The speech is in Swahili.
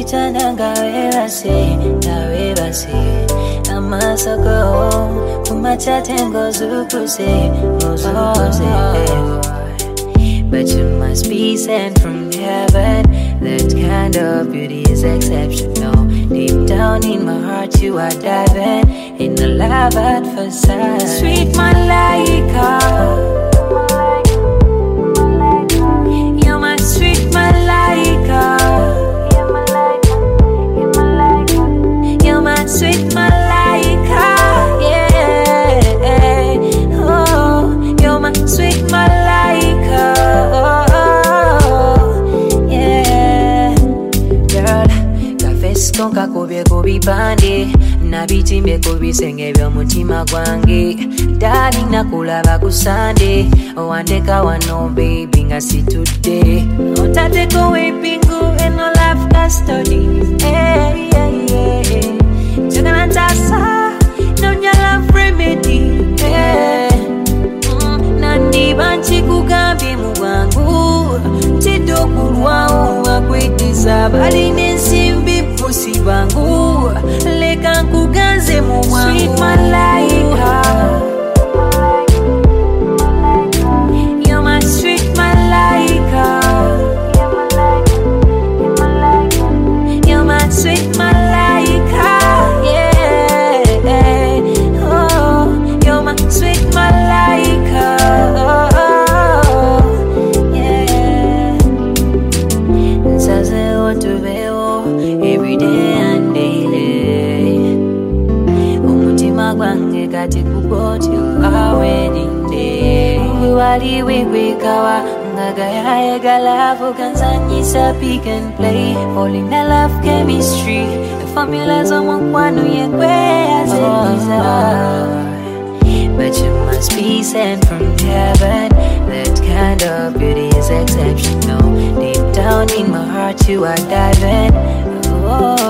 Kunditana ngawe basi Amasoko Kumachatengo zukuse But you must be sent from heaven. That kind of beauty is exceptional. Deep down in my heart you are diving in the love at first sight. Sweet Malaika, you're my sweet Malaika. You're my sweet Malaika. Yeah, oh, you're my sweet Malaika. Konka kubye kubipande nabitimbe kubisenge by'omutima gwange darling nakulaba ku Sunday owandeka wano baby nga situdde otateko wepingu eno life custody njagala ntasa nonya love remedy nandiba nkikugambye mu bwangu tidde okulwawo wakwetiza balina ensimbi pusi bangu leka nkuganze mu bwangu Sweet Malaika, you're my sweet Malaika. You're my sweet Malaika. Yeah, oh, you're my sweet Malaika. Every day and daily umutima gwange kati kugoti our wedding day wali wekwekawa ngagayayagala vukanzanyisa pick and play all in the love chemistry the formulas omukwano yekweyazekiza But you must be sent from heaven. That kind of beauty is exceptional. Deep down in my heart you are diving. Oh.